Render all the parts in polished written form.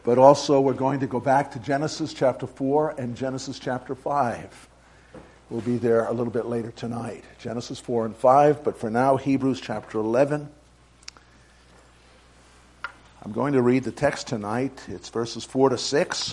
But also we're going to go back to Genesis chapter 4 and Genesis chapter 5. We'll be there a little bit later tonight. Genesis 4 and 5, but for now, Hebrews chapter 11. I'm going to read the text tonight. It's verses 4 to 6.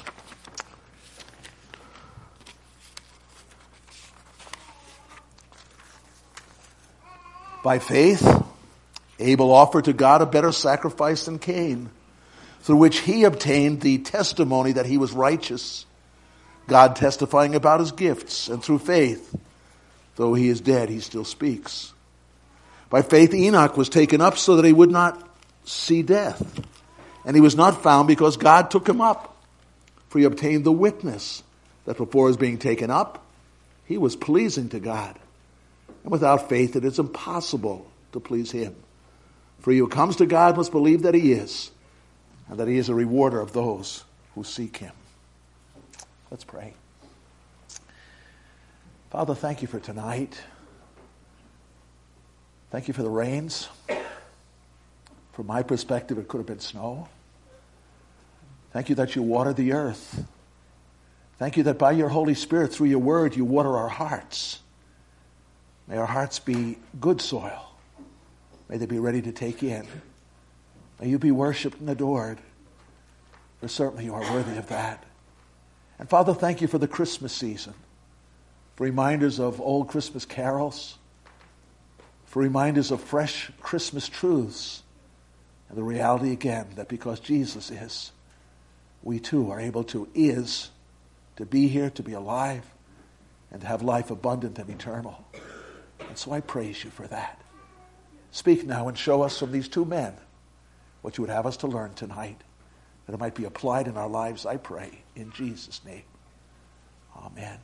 By faith, Abel offered to God a better sacrifice than Cain, through which he obtained the testimony that he was righteous, God testifying about his gifts, and through faith, though he is dead, he still speaks. By faith, Enoch was taken up so that he would not see death. And he was not found because God took him up. For he obtained the witness that before his being taken up, he was pleasing to God. And without faith, it is impossible to please him. For he who comes to God must believe that he is, and that he is a rewarder of those who seek him. Let's pray. Father, thank you for tonight. Thank you for the rains. From my perspective, it could have been snow. Thank you that you water the earth. Thank you that by your Holy Spirit, through your word, you water our hearts. May our hearts be good soil. May they be ready to take in. May you be worshipped and adored. For certainly you are worthy of that. And Father, thank you for the Christmas season, for reminders of old Christmas carols, for reminders of fresh Christmas truths, and the reality again that because Jesus is, we too are able to be here, to be alive, and to have life abundant and eternal. And so I praise you for that. Speak now and show us from these two men what you would have us to learn tonight, that it might be applied in our lives, I pray, in Jesus' name. Amen.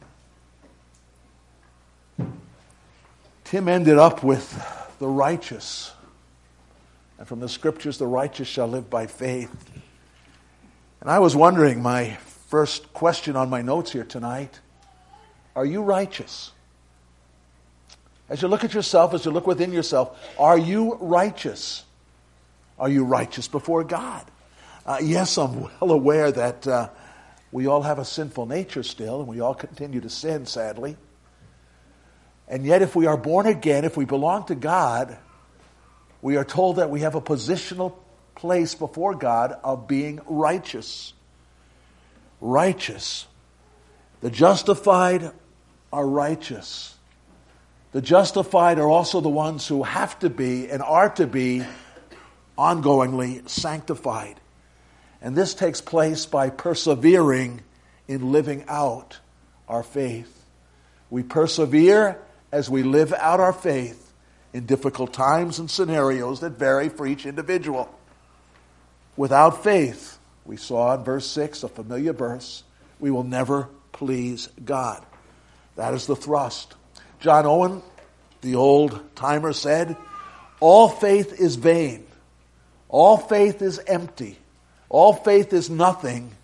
Tim ended up with the righteous. And from the scriptures, the righteous shall live by faith. And I was wondering, my first question on my notes here tonight, are you righteous? As you look at yourself, as you look within yourself, are you righteous? Are you righteous before God? Yes, I'm well aware that we all have a sinful nature still, and we all continue to sin, sadly. And yet, if we are born again, if we belong to God, we are told that we have a positional place before God of being righteous. Righteous. The justified are righteous. The justified are also the ones who have to be and are to be ongoingly sanctified. And this takes place by persevering in living out our faith. We persevere as we live out our faith in difficult times and scenarios that vary for each individual. Without faith, we saw in verse 6, a familiar verse, we will never please God. That is the thrust. John Owen, the old timer, said, all faith is vain. All faith is empty. All faith is nothing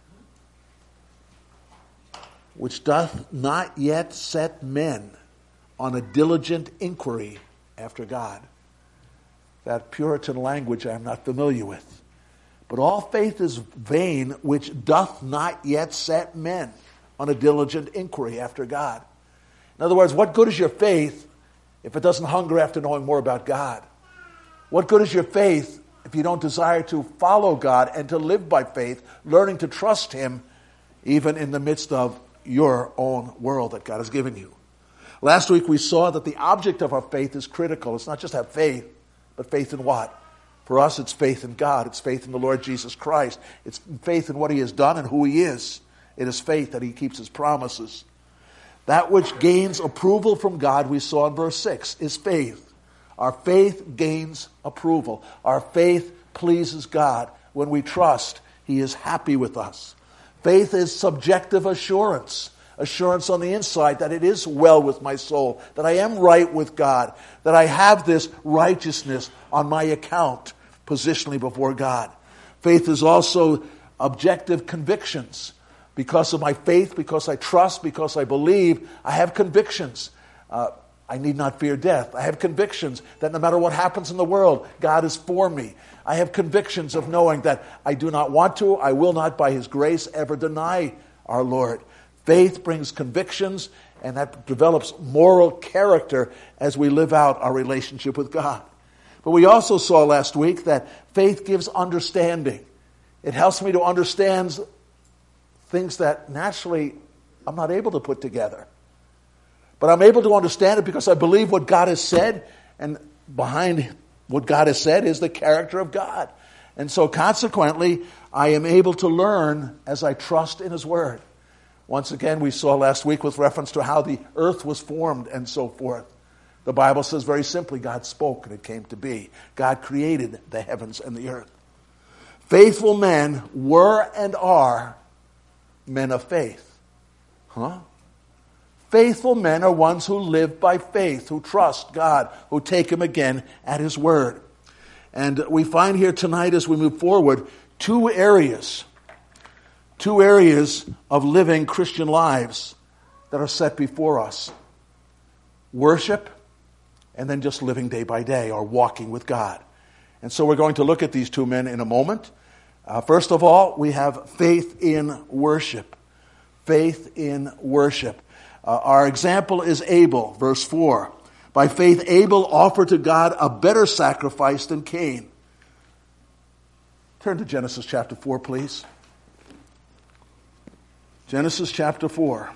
which doth not yet set men on a diligent inquiry after God. That Puritan language I am not familiar with. But all faith is vain which doth not yet set men on a diligent inquiry after God. In other words, what good is your faith if it doesn't hunger after knowing more about God? What good is your faith if you don't desire to follow God and to live by faith, learning to trust Him even in the midst of your own world that God has given you? Last week we saw that the object of our faith is critical. It's not just have faith, but faith in what? For us, it's faith in God. It's faith in the Lord Jesus Christ. It's faith in what He has done and who He is. It is faith that He keeps His promises. That which gains approval from God, we saw in verse 6, is faith. Our faith gains approval. Our faith pleases God. When we trust, He is happy with us. Faith is subjective assurance. Assurance on the inside that it is well with my soul, that I am right with God, that I have this righteousness on my account positionally before God. Faith is also objective convictions. Because of my faith, because I trust, because I believe, I have convictions. I need not fear death. I have convictions that no matter what happens in the world, God is for me. I have convictions of knowing that I do not want to, I will not by His grace ever deny our Lord. Faith brings convictions, and that develops moral character as we live out our relationship with God. But we also saw last week that faith gives understanding. It helps me to understand things that naturally I'm not able to put together. But I'm able to understand it because I believe what God has said, and behind what God has said is the character of God. And so consequently, I am able to learn as I trust in His Word. Once again, we saw last week with reference to how the earth was formed and so forth. The Bible says very simply, God spoke and it came to be. God created the heavens and the earth. Faithful men were and are men of faith. Faithful men are ones who live by faith, who trust God, who take Him again at His word. And we find here tonight as we move forward two areas of living Christian lives that are set before us. Worship, and then just living day by day or walking with God. And so we're going to look at these two men in a moment. First of all, we have faith in worship. Faith in worship. Our example is Abel, verse 4. By faith, Abel offered to God a better sacrifice than Cain. Turn to Genesis chapter 4, please. Genesis chapter 4.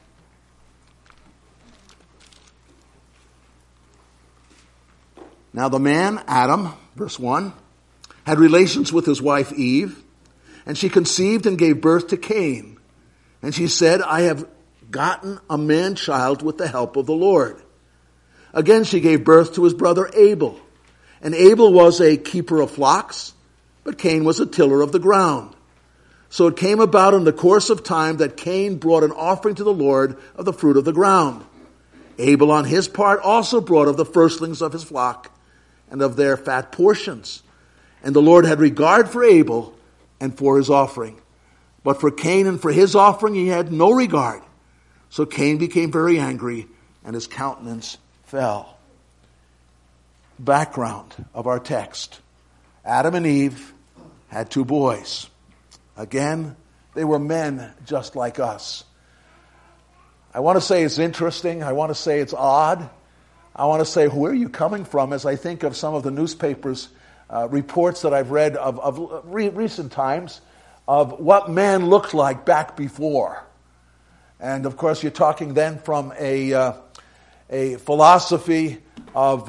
Now the man, Adam, verse 1, had relations with his wife Eve, and she conceived and gave birth to Cain. And she said, I have gotten a man-child with the help of the Lord. Again she gave birth to his brother Abel. And Abel was a keeper of flocks, but Cain was a tiller of the ground. So it came about in the course of time that Cain brought an offering to the Lord of the fruit of the ground. Abel on his part also brought of the firstlings of his flock and of their fat portions. And the Lord had regard for Abel and for his offering. But for Cain and for his offering he had no regard. So Cain became very angry, and his countenance fell. Background of our text. Adam and Eve had two boys. Again, they were men just like us. I want to say it's interesting. I want to say it's odd. I want to say, where are you coming from? As I think of some of the newspapers, reports that I've read of recent times of what man looked like back before. And of course, you're talking then from a philosophy of,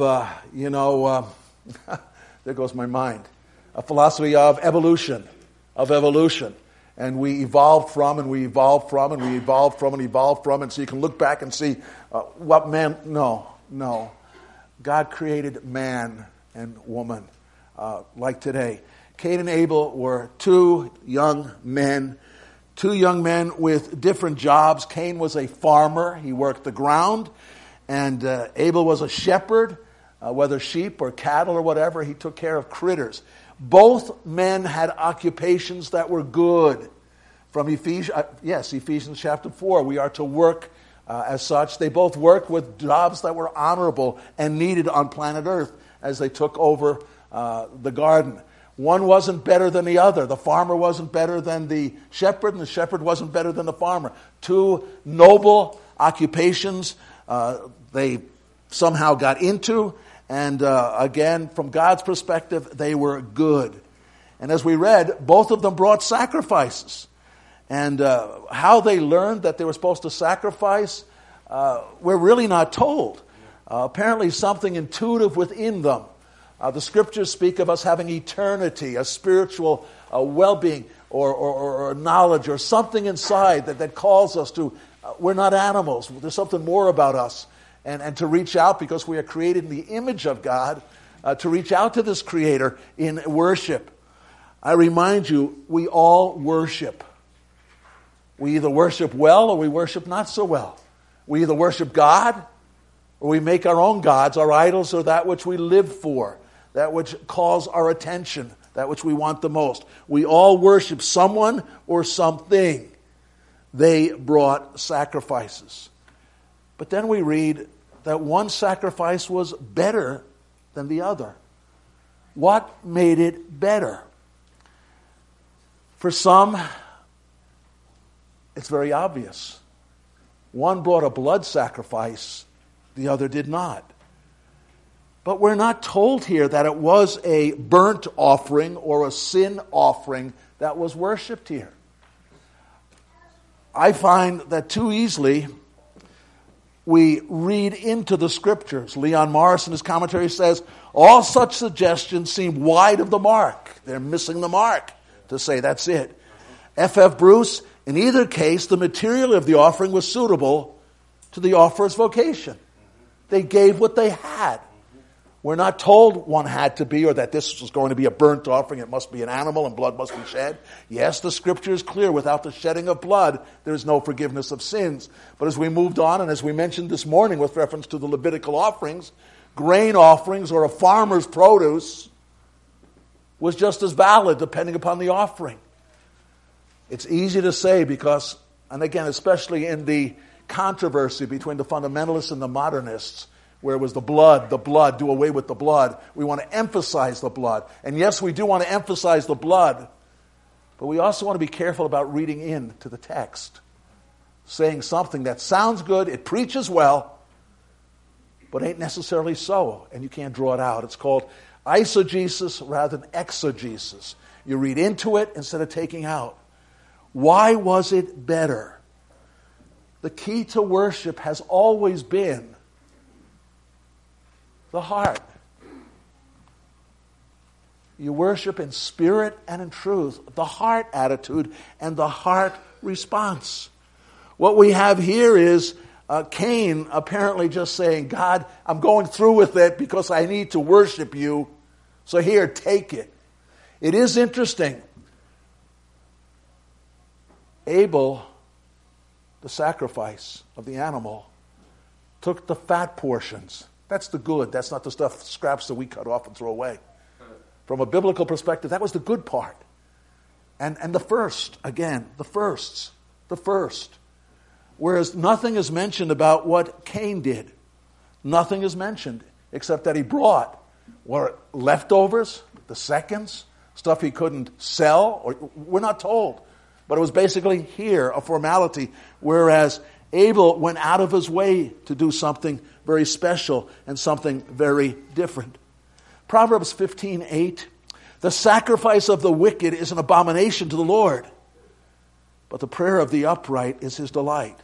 there goes my mind, a philosophy of evolution. And we evolved from, and we evolved from, and we evolved from, and evolved from. And so you can look back and see what man, no. God created man and woman like today. Cain and Abel were two young men with different jobs. Cain was a farmer. He worked the ground. And Abel was a shepherd, whether sheep or cattle or whatever. He took care of critters. Both men had occupations that were good. From Ephesians chapter 4, we are to work as such. They both worked with jobs that were honorable and needed on planet Earth as they took over the garden. One wasn't better than the other. The farmer wasn't better than the shepherd, and the shepherd wasn't better than the farmer. Two noble occupations they somehow got into. And again, from God's perspective, they were good. And as we read, both of them brought sacrifices. And how they learned that they were supposed to sacrifice, we're really not told. Apparently something intuitive within them. The scriptures speak of us having eternity, a spiritual well-being or knowledge or something inside that calls us to, we're not animals. There's something more about us. And to reach out, because we are created in the image of God, to reach out to this Creator in worship. I remind you, we all worship. We either worship well or we worship not so well. We either worship God or we make our own gods, our idols, or that which we live for, that which calls our attention, that which we want the most. We all worship someone or something. They brought sacrifices. But then we read that one sacrifice was better than the other? What made it better? For some, it's very obvious. One brought a blood sacrifice, the other did not. But we're not told here that it was a burnt offering or a sin offering that was worshipped here. I find that too easily we read into the Scriptures. Leon Morris in his commentary says, all such suggestions seem wide of the mark. They're missing the mark to say that's it. F.F. Bruce, in either case, the material of the offering was suitable to the offerer's vocation. They gave what they had. We're not told one had to be, or that this was going to be a burnt offering. It must be an animal and blood must be shed. Yes, the Scripture is clear. Without the shedding of blood, there is no forgiveness of sins. But as we moved on, and as we mentioned this morning with reference to the Levitical offerings, grain offerings or a farmer's produce was just as valid depending upon the offering. It's easy to say because, and again, especially in the controversy between the fundamentalists and the modernists, where it was the blood, do away with the blood. We want to emphasize the blood. And yes, we do want to emphasize the blood, but we also want to be careful about reading into the text, saying something that sounds good, it preaches well, but ain't necessarily so, and you can't draw it out. It's called eisegesis rather than exegesis. You read into it instead of taking out. Why was it better? The key to worship has always been the heart. You worship in spirit and in truth. The heart attitude and the heart response. What we have here is Cain apparently just saying, God, I'm going through with it because I need to worship you. So here, take it. It is interesting. Abel, the sacrifice of the animal, took the fat portions. That's the good. That's not the stuff, scraps that we cut off and throw away. From a biblical perspective, that was the good part. And the first, again, the first. Whereas nothing is mentioned about what Cain did. Nothing is mentioned except that he brought leftovers, the seconds, stuff he couldn't sell, or we're not told. But it was basically here, a formality, whereas Abel went out of his way to do something very special and something very different. Proverbs 15:8, the sacrifice of the wicked is an abomination to the Lord, but the prayer of the upright is his delight.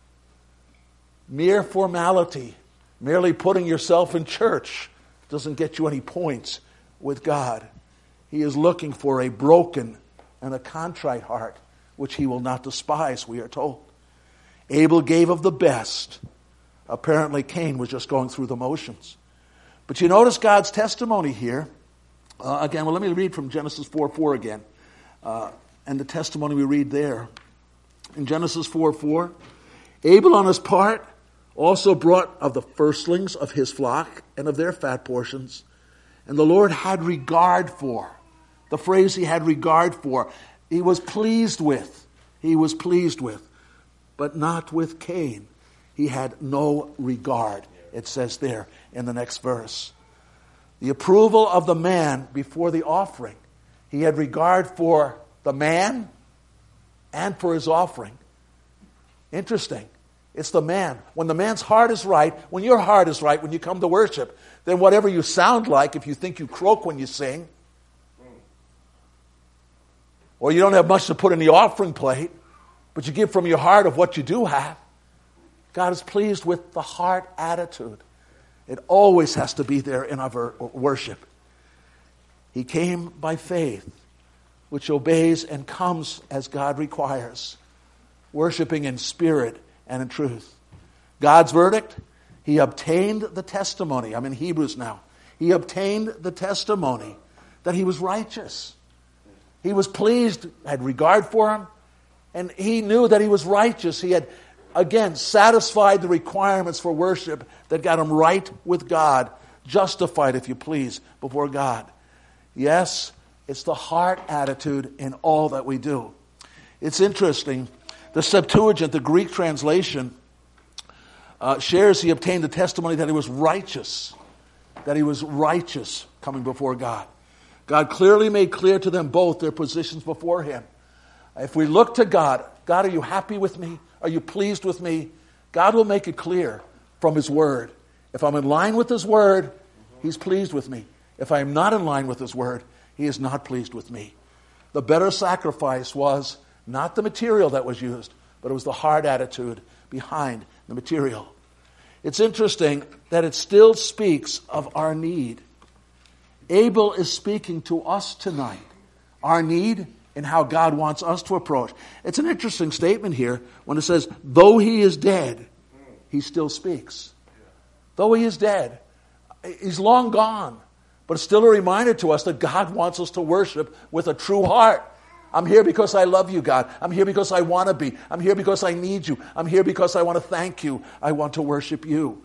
Mere formality, merely putting yourself in church, doesn't get you any points with God. He is looking for a broken and a contrite heart, which he will not despise, we are told. Abel gave of the best. Apparently Cain was just going through the motions. But you notice God's testimony here. Let me read from Genesis 4:4 again. And the testimony we read there. In Genesis 4:4, Abel on his part also brought of the firstlings of his flock and of their fat portions. And the Lord had regard for. The phrase he had regard for. He was pleased with. But not with Cain. He had no regard, it says there in the next verse. The approval of the man before the offering. He had regard for the man and for his offering. Interesting. It's the man. When the man's heart is right, when your heart is right, when you come to worship, then whatever you sound like, if you think you croak when you sing, or you don't have much to put in the offering plate, but you give from your heart of what you do have, God is pleased with the heart attitude. It always has to be there in our worship. He came by faith, which obeys and comes as God requires, worshiping in spirit and in truth. God's verdict, he obtained the testimony. I'm in Hebrews now. He obtained the testimony that he was righteous. He was pleased, had regard for him, and he knew that he was righteous. He had, again, satisfied the requirements for worship that got him right with God, justified, if you please, before God. Yes, it's the heart attitude in all that we do. It's interesting. The Septuagint, the Greek translation, shares he obtained the testimony that he was righteous. That he was righteous coming before God. God clearly made clear to them both their positions before him. If we look to God, God, are you happy with me? Are you pleased with me? God will make it clear from his word. If I'm in line with his word, he's pleased with me. If I am not in line with his word, he is not pleased with me. The better sacrifice was not the material that was used, but it was the heart attitude behind the material. It's interesting that it still speaks of our need. Abel is speaking to us tonight. Our need and how God wants us to approach. It's an interesting statement here when it says, though he is dead, he still speaks. Though he is dead, he's long gone. But it's still a reminder to us that God wants us to worship with a true heart. I'm here because I love you, God. I'm here because I want to be. I'm here because I need you. I'm here because I want to thank you. I want to worship you.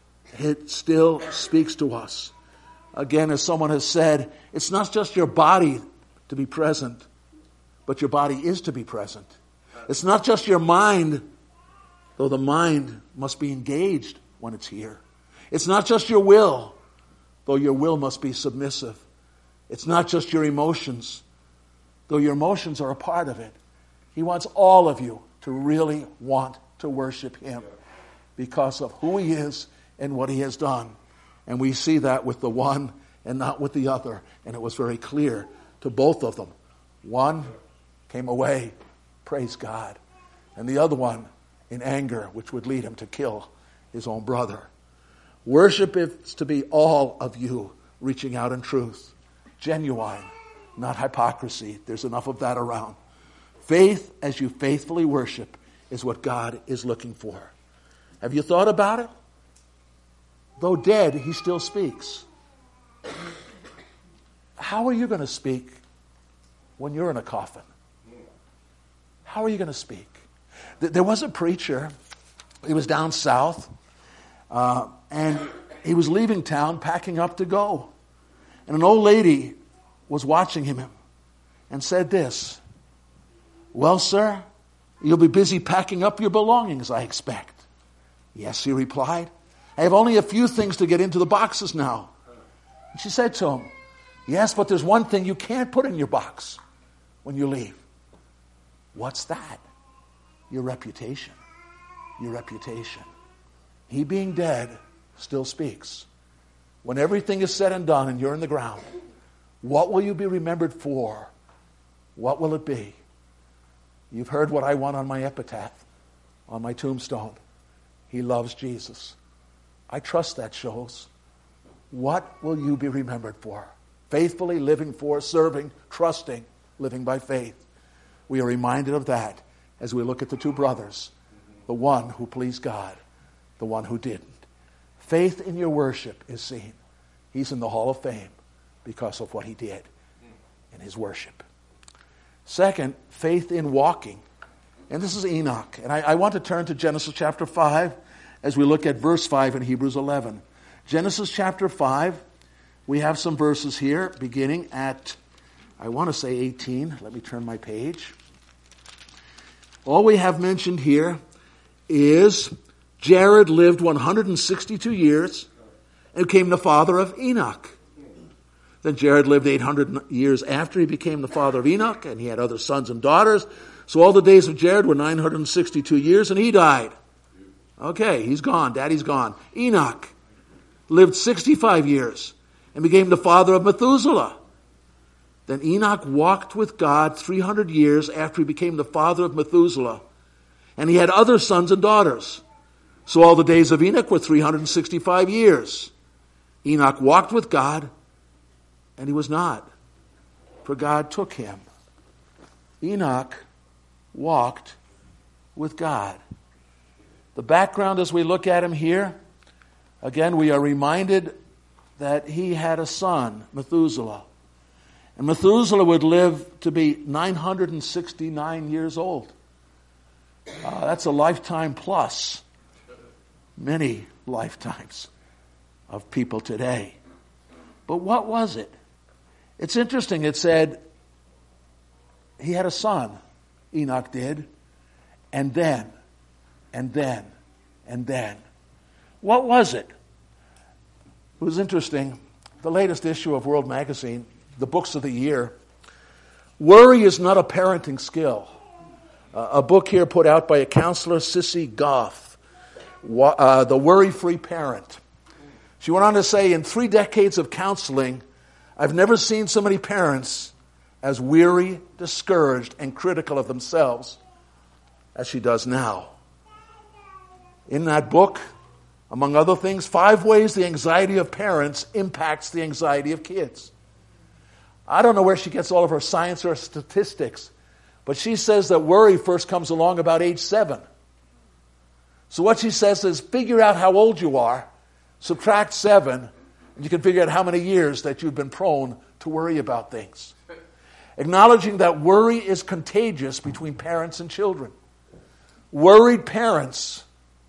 It still speaks to us. Again, as someone has said, it's not just your body to be present, but your body is to be present. It's not just your mind, though the mind must be engaged when it's here. It's not just your will, though your will must be submissive. It's not just your emotions, though your emotions are a part of it. He wants all of you to really want to worship him because of who he is and what he has done. And we see that with the one and not with the other. And it was very clear to both of them. One came away, praise God. And the other one in anger, which would lead him to kill his own brother. Worship is to be all of you reaching out in truth. Genuine, not hypocrisy. There's enough of that around. Faith, as you faithfully worship, is what God is looking for. Have you thought about it? Though dead, he still speaks. How are you going to speak when you're in a coffin? How are you going to speak? There was a preacher. He was down south. And he was leaving town, packing up to go. And an old lady was watching him and said this, "Well, sir, you'll be busy packing up your belongings, I expect." "Yes," he replied. "I have only a few things to get into the boxes now." And she said to him, "Yes, but there's one thing you can't put in your box when you leave." "What's that?" "Your reputation. Your reputation." He being dead still speaks. When everything is said and done and you're in the ground, what will you be remembered for? What will it be? You've heard what I want on my epitaph, on my tombstone. He loves Jesus. I trust that shows. What will you be remembered for? Faithfully living for, serving, trusting, living by faith. We are reminded of that as we look at the two brothers, the one who pleased God, the one who didn't. Faith in your worship is seen. He's in the Hall of Fame because of what he did in his worship. Second, faith in walking. And this is Enoch. And I want to turn to Genesis chapter 5 as we look at verse 5 in Hebrews 11. Genesis chapter 5, we have some verses here beginning at, I want to say 18. Let me turn my page. All we have mentioned here is Jared lived 162 years and became the father of Enoch. Then Jared lived 800 years after he became the father of Enoch, and he had other sons and daughters. So all the days of Jared were 962 years, and he died. Okay, he's gone. Daddy's gone. Enoch lived 65 years and became the father of Methuselah. Then Enoch walked with God 300 years after he became the father of Methuselah, and he had other sons and daughters. So all the days of Enoch were 365 years. Enoch walked with God, and he was not, for God took him. Enoch walked with God. The background as we look at him here, again, we are reminded that he had a son, Methuselah. And Methuselah would live to be 969 years old. That's a lifetime plus. Many lifetimes of people today. But what was it? It's interesting. It said he had a son, Enoch did, and then. What was it? It was interesting. The latest issue of World Magazine, the books of the year, Worry is Not a Parenting Skill. A book here put out by a counselor, Sissy Goff, The Worry-Free Parent. She went on to say, in 3 decades of counseling, I've never seen so many parents as weary, discouraged, and critical of themselves as she does now. In that book, among other things, 5 ways the anxiety of parents impacts the anxiety of kids. I don't know where she gets all of her science or statistics, but she says that worry first comes along about age 7. So what she says is figure out how old you are, subtract 7, and you can figure out how many years that you've been prone to worry about things. Acknowledging that worry is contagious between parents and children. Worried parents.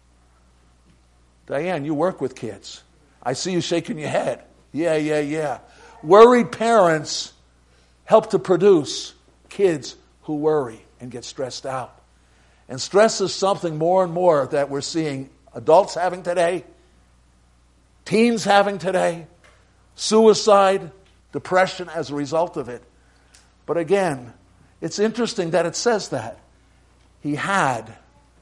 Diane, you work with kids. I see you shaking your head. Yeah. Worried parents help to produce kids who worry and get stressed out. And stress is something more and more that we're seeing adults having today, teens having today, suicide, depression as a result of it. But again, it's interesting that it says that. He had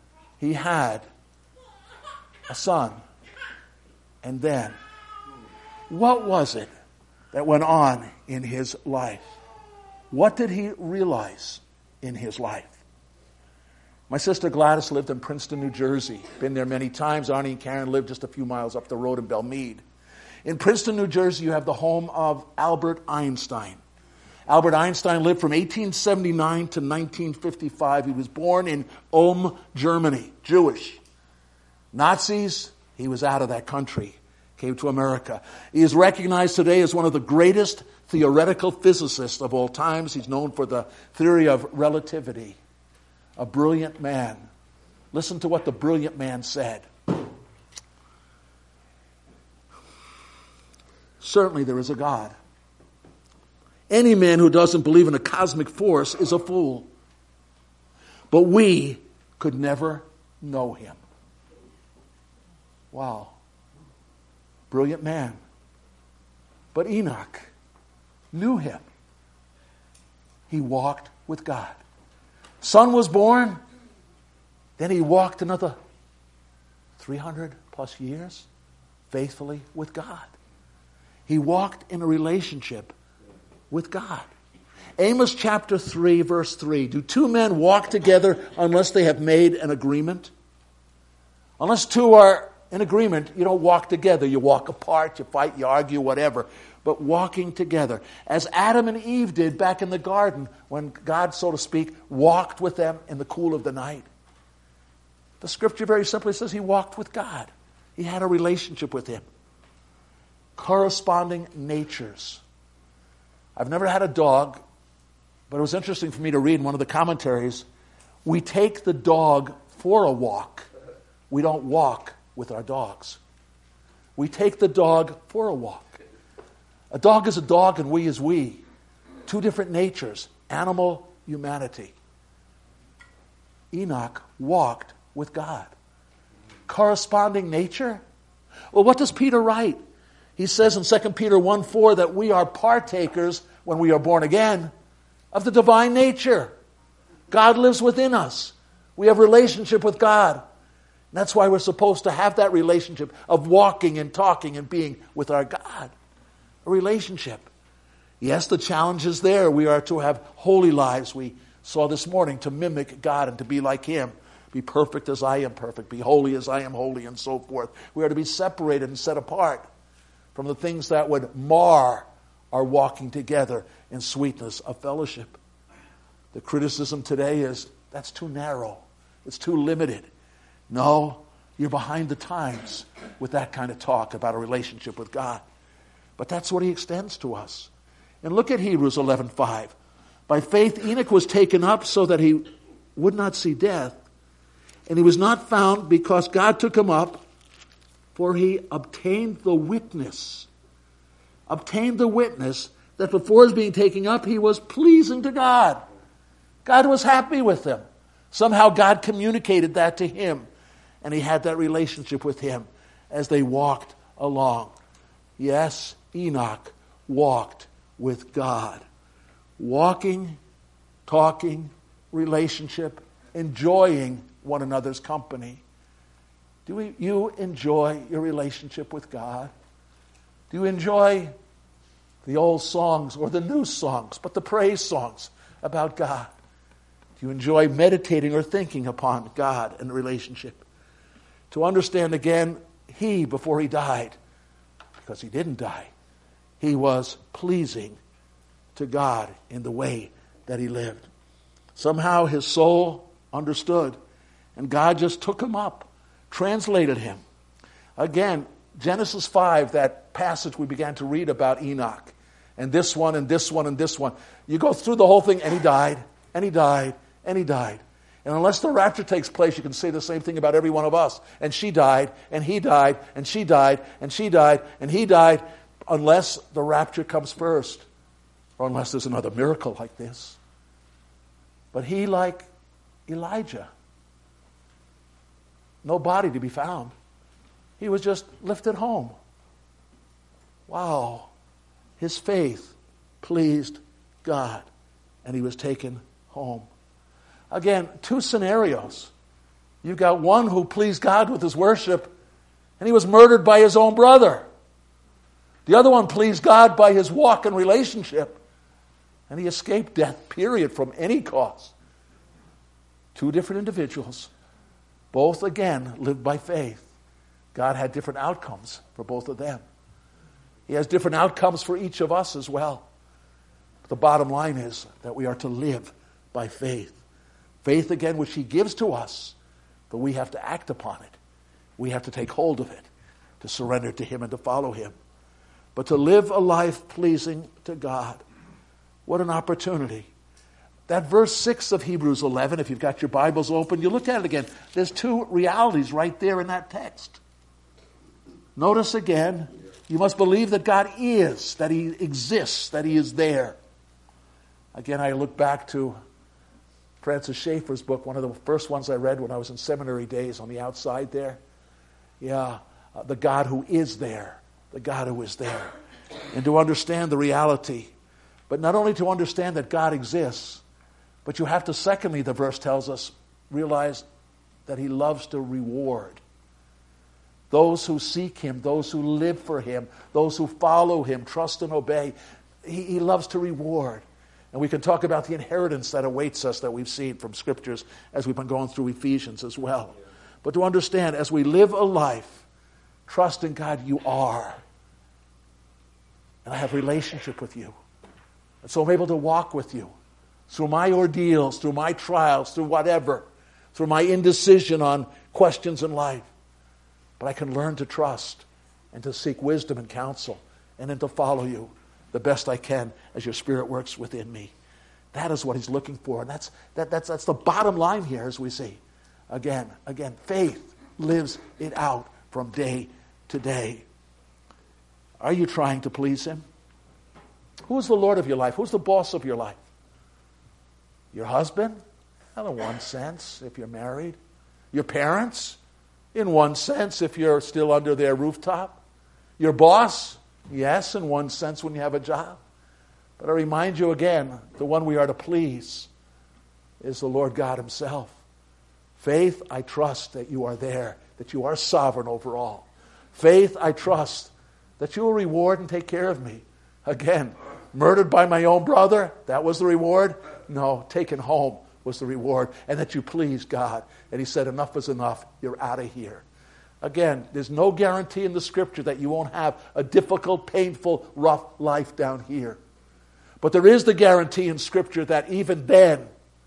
a son. And then, what was it that went on in his life? What did he realize in his life? My sister Gladys lived in Princeton, New Jersey. Been there many times. Arnie and Karen lived just a few miles up the road in Belmead. In Princeton, New Jersey, you have the home of Albert Einstein. Albert Einstein lived from 1879 to 1955. He was born in Ulm, Germany, Jewish. Nazis, he was out of that country, came to America. He is recognized today as one of the greatest theoretical physicists of all times. He's known for the theory of relativity. A brilliant man. Listen to what the brilliant man said. Certainly there is a God. Any man who doesn't believe in a cosmic force is a fool. But we could never know him. Wow. Brilliant man. But Enoch knew him. He walked with God. Son was born. Then he walked another 300 plus years faithfully with God. He walked in a relationship with God. Amos chapter 3, verse 3. Do 2 men walk together unless they have made an agreement? Unless 2 are in agreement, you don't walk together. You walk apart, you fight, you argue, whatever. But walking together. As Adam and Eve did back in the garden when God, so to speak, walked with them in the cool of the night. The scripture very simply says he walked with God. He had a relationship with him. Corresponding natures. I've never had a dog, but it was interesting for me to read in one of the commentaries. We take the dog for a walk. We don't walk with our dogs. We take the dog for a walk. A dog is a dog and we is we. 2 different natures. Animal, humanity. Enoch walked with God. Corresponding nature? Well, what does Peter write? He says in 2 Peter 1:4 that we are partakers, when we are born again, of the divine nature. God lives within us. We have relationship with God. And that's why we're supposed to have that relationship of walking and talking and being with our God. A relationship. Yes, the challenge is there. We are to have holy lives. We saw this morning to mimic God and to be like him. Be perfect as I am perfect. Be holy as I am holy, and so forth. We are to be separated and set apart from the things that would mar our walking together in sweetness of fellowship. The criticism today is, that's too narrow. It's too limited. No, you're behind the times with that kind of talk about a relationship with God. But that's what he extends to us. And look at Hebrews 11:5. By faith Enoch was taken up so that he would not see death, and he was not found because God took him up, for he obtained the witness that before his being taken up, he was pleasing to God. God was happy with him. Somehow God communicated that to him, and he had that relationship with him. as they walked along. Yes, Enoch walked with God. Walking, talking, relationship, enjoying one another's company. Do you enjoy your relationship with God? Do you enjoy the old songs or the new songs, but the praise songs about God? Do you enjoy meditating or thinking upon God and the relationship? To understand again, he, before he died, because he didn't die, he was pleasing to God in the way that he lived. Somehow his soul understood, and God just took him up, translated him. Again, Genesis 5, that passage we began to read about Enoch, and this one, and this one, and this one. You go through the whole thing, and he died, and he died, and he died. And unless the rapture takes place, you can say the same thing about every one of us. And she died, and he died, and she died, and she died, and he died, unless the rapture comes first, or unless there's another miracle like this. But he, like Elijah, no body to be found. He was just lifted home. Wow. His faith pleased God, and he was taken home. Again, two scenarios. You've got one who pleased God with his worship, and he was murdered by his own brother. The other one pleased God by his walk and relationship, and he escaped death, period, from any cause. Two different individuals. Both, again, lived by faith. God had different outcomes for both of them. He has different outcomes for each of us as well. But the bottom line is that we are to live by faith. Faith, again, which he gives to us, but we have to act upon it. We have to take hold of it, to surrender to him and to follow him. But to live a life pleasing to God, what an opportunity. That verse 6 of Hebrews 11, if you've got your Bibles open, you look at it again. There's two realities right there in that text. Notice again, you must believe that God is, that he exists, that he is there. Again, I look back to Francis Schaeffer's book, one of the first ones I read when I was in seminary days on the outside there. The God who is there, the God who is there. And to understand the reality, but not only to understand that God exists, but you have to, secondly, the verse tells us, realize that he loves to reward those who seek him, those who live for him, those who follow him, trust and obey. He loves to reward. And we can talk about the inheritance that awaits us that we've seen from scriptures as we've been going through Ephesians as well. But to understand, as we live a life, trust in God, you are. And I have relationship with you. And so I'm able to walk with you through my ordeals, through my trials, through whatever, through my indecision on questions in life. But I can learn to trust and to seek wisdom and counsel and then to follow you the best I can as your Spirit works within me. That is what he's looking for. And that's the bottom line here as we see. Again, faith lives it out from day to day. Are you trying to please him? Who's the Lord of your life? Who's the boss of your life? Your husband? Not in one sense, if you're married. Your parents? In one sense, if you're still under their rooftop. Your boss? Yes, in one sense when you have a job. But I remind you again, the one we are to please is the Lord God himself. Faith, I trust that you are there, that you are sovereign over all. Faith, I trust that you will reward and take care of me. Again, murdered by my own brother, that was the reward? No, taken home was the reward, and that you pleased God. And he said, enough is enough, you're out of here. Again, there's no guarantee in the Scripture that you won't have a difficult, painful, rough life down here. But there is the guarantee in Scripture that even then,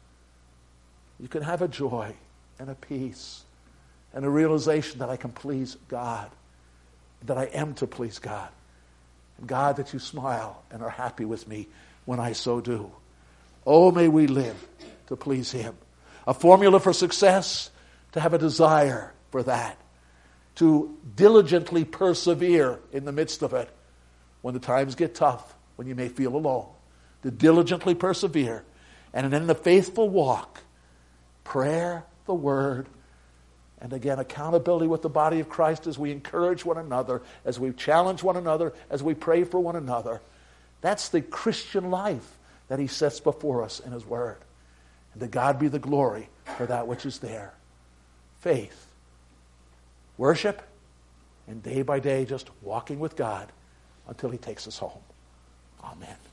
you can have a joy and a peace and a realization that I can please God, that I am to please God. And God, that you smile and are happy with me when I so do. Oh, may we live to please him. A formula for success, to have a desire for that. To diligently persevere in the midst of it when the times get tough, when you may feel alone. To diligently persevere. And then in the faithful walk, prayer, the word, And again, accountability with the body of Christ as we encourage one another, as we challenge one another, as we pray for one another. That's the Christian life that he sets before us in his word. And to God be the glory for that which is there. Faith, worship, and day by day just walking with God until he takes us home. Amen.